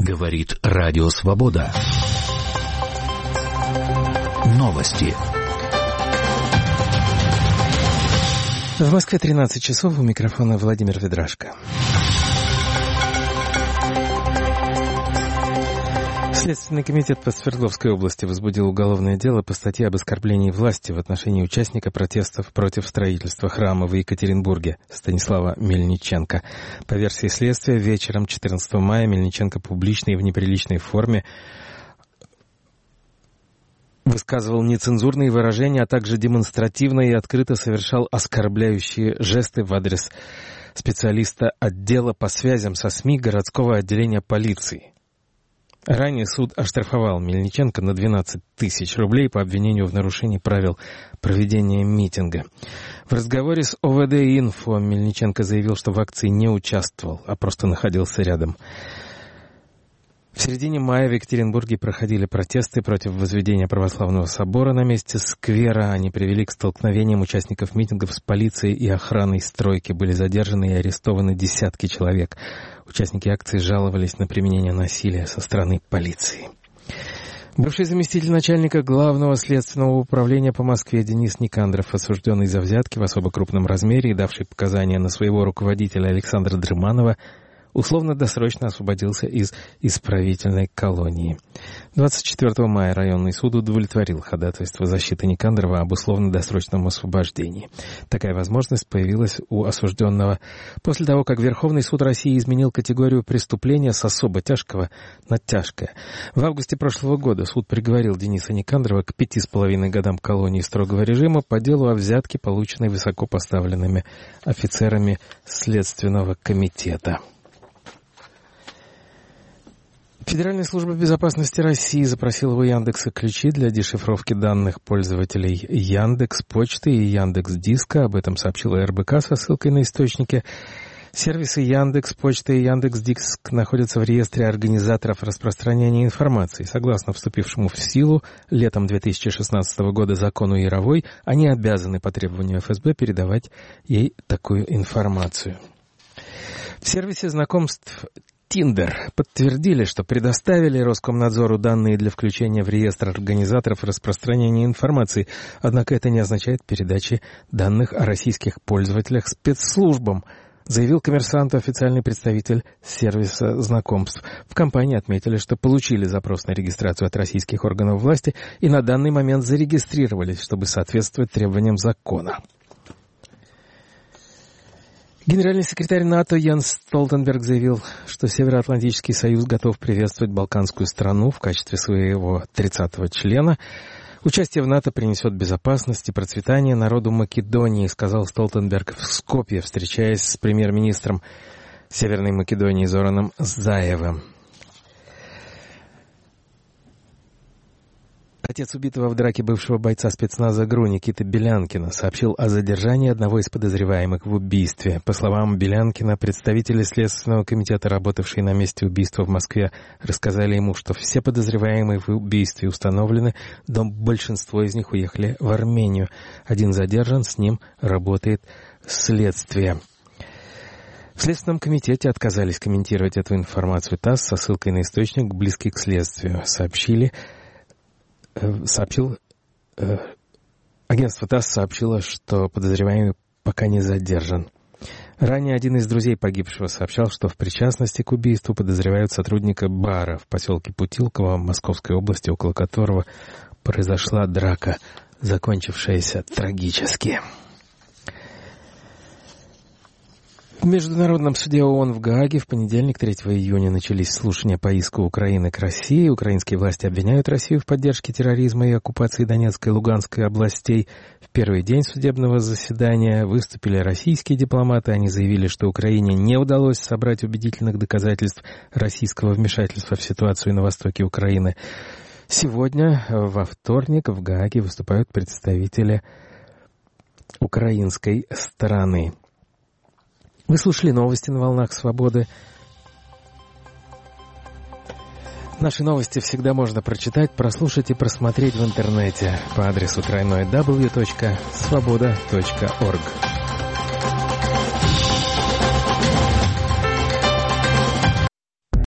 Говорит Радио Свобода. Новости. В Москве 13 часов, у микрофона Владимир Ведрашко. Следственный комитет по Свердловской области возбудил уголовное дело по статье об оскорблении власти в отношении участника протестов против строительства храма в Екатеринбурге Станислава Мельниченко. По версии следствия, вечером 14 мая Мельниченко публично и в неприличной форме высказывал нецензурные выражения, а также демонстративно и открыто совершал оскорбляющие жесты в адрес специалиста отдела по связям со СМИ городского отделения полиции. Ранее суд оштрафовал Мельниченко на 12 тысяч рублей по обвинению в нарушении правил проведения митинга. В разговоре с ОВД-Инфо Мельниченко заявил, что в акции не участвовал, а просто находился рядом. В середине мая в Екатеринбурге проходили протесты против возведения православного собора на месте сквера. Они привели к столкновениям участников митингов с полицией и охраной стройки. Были задержаны и арестованы десятки человек. Участники акции жаловались на применение насилия со стороны полиции. Бывший заместитель начальника Главного следственного управления по Москве Денис Никандров, осужденный за взятки в особо крупном размере и давший показания на своего руководителя Александра Дрыманова, условно-досрочно освободился из исправительной колонии. 24 мая районный суд удовлетворил ходатайство защиты Никандрова об условно-досрочном освобождении. Такая возможность появилась у осужденного после того, как Верховный суд России изменил категорию преступления с особо тяжкого на тяжкое. В августе прошлого года суд приговорил Дениса Никандрова к 5,5 годам колонии строгого режима по делу о взятке, полученной высокопоставленными офицерами Следственного комитета. Федеральная служба безопасности России запросила у Яндекса ключи для дешифровки данных пользователей Яндекс.Почты и Яндекс.Диска. Об этом сообщила РБК со ссылкой на источники. Сервисы Яндекс.Почта и Яндекс.Диск находятся в реестре организаторов распространения информации. Согласно вступившему в силу летом 2016 года закону Яровой, они обязаны по требованию ФСБ передавать ей такую информацию. В сервисе знакомств Tinder подтвердили, что предоставили Роскомнадзору данные для включения в реестр организаторов распространения информации, однако это не означает передачи данных о российских пользователях спецслужбам, заявил «Коммерсанту» официальный представитель сервиса знакомств. В компании отметили, что получили запрос на регистрацию от российских органов власти и на данный момент зарегистрировались, чтобы соответствовать требованиям закона. Генеральный секретарь НАТО Йенс Столтенберг заявил, что Североатлантический союз готов приветствовать балканскую страну в качестве своего 30-го члена. Участие в НАТО принесет безопасность и процветание народу Македонии, сказал Столтенберг в Скопье, встречаясь с премьер-министром Северной Македонии Зораном Заевым. Отец убитого в драке бывшего бойца спецназа ГРУ Никиты Белянкина сообщил о задержании одного из подозреваемых в убийстве. По словам Белянкина, представители Следственного комитета, работавшие на месте убийства в Москве, рассказали ему, что все подозреваемые в убийстве установлены, но большинство из них уехали в Армению. Один задержан, с ним работает следствие. В Следственном комитете отказались комментировать эту информацию. ТАСС со ссылкой на источник, близкий к следствию, агентство ТАСС сообщило, что подозреваемый пока не задержан. Ранее один из друзей погибшего сообщал, что в причастности к убийству подозревают сотрудника бара в поселке Путилково Московской области, около которого произошла драка, закончившаяся трагически. В Международном суде ООН в Гааге в понедельник, 3 июня, начались слушания по иску Украины к России. Украинские власти обвиняют Россию в поддержке терроризма и оккупации Донецкой и Луганской областей. В первый день судебного заседания выступили российские дипломаты. Они заявили, что Украине не удалось собрать убедительных доказательств российского вмешательства в ситуацию на востоке Украины. Сегодня, во вторник, в Гааге выступают представители украинской стороны. Вы слушали новости на волнах Свободы. Наши новости всегда можно прочитать, прослушать и просмотреть в интернете по адресу www.svoboda.org.